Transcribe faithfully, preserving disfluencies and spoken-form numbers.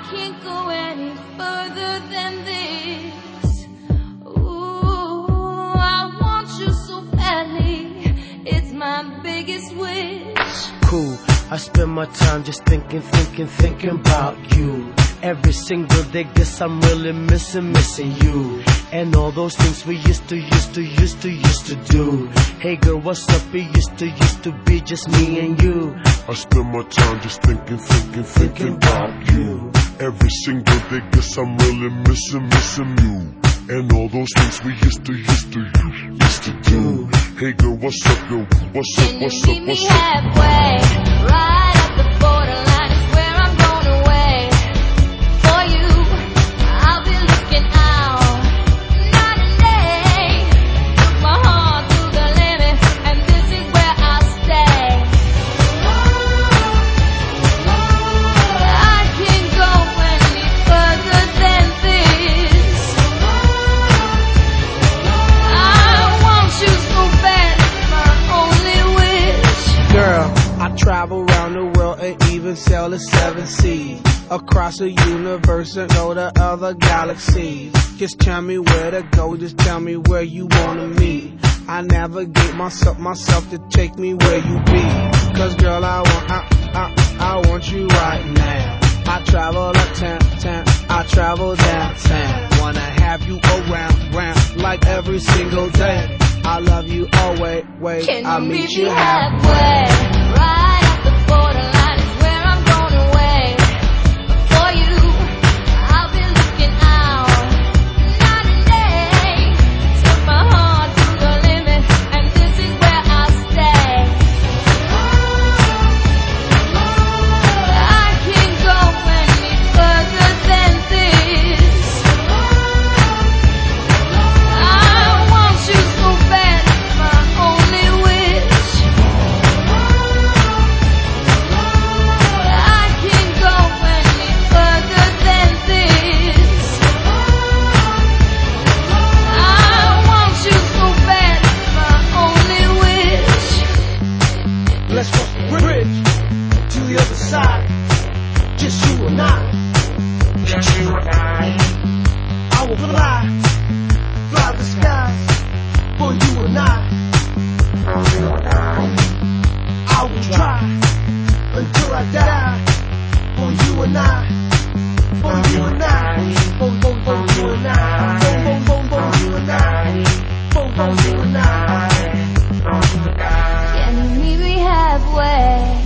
can't go any further than this. Ooh, I want you so badly. It's my biggest wish. Cool, I spend my time just thinking, thinking, thinking about you. Every single day, guess I'm really missing, missing you. And all those things we used to, used to, used to, used to do. Hey girl, what's up? It used to, used to be just me and you. I spend my time just thinking, thinking, thinking about you. Every single day, guess I'm really missing, missing you. And all those things we used to, used to, used to do. Hey girl, what's up, girl? What's up, what's up, Can you meet me what's up? halfway? Right at the borderline is where I'm going away. For you, I'll be looking out night and day. Took my heart to the limit, and this is where I'll stay. I can't go any further than this. I want you so bad, it's my only wish. Girl, I travel around the world and even sail the seven seas. Across the universe and go to other galaxies. Just tell me where to go, just tell me where you wanna meet. I navigate myself, myself to take me where you be. Cause girl, I want, I, I, I want you right now. I travel uptown, town, I travel downtown. Wanna have you around, round, like every single day. I love you always, wait, Can I'll you meet meet you me halfway. halfway? Right at the borderline is where I'm going away. For you, I'll be looking out night and day. Took my heart to the limit, and this is where I'll stay. I can't go any further than this. I want you so bad, it's my only wish. I can't go any further than this. I want you so bad, it's my only wish. Let's cross the bridge to the other side. Just you and I. Just you and I. I will fly, fly the skies for you and I. For you and I. I will try until I die for you and I. For you and I. For, for, for you and I. For, for, for, for you and I. For, for you and I. Can you meet me halfway?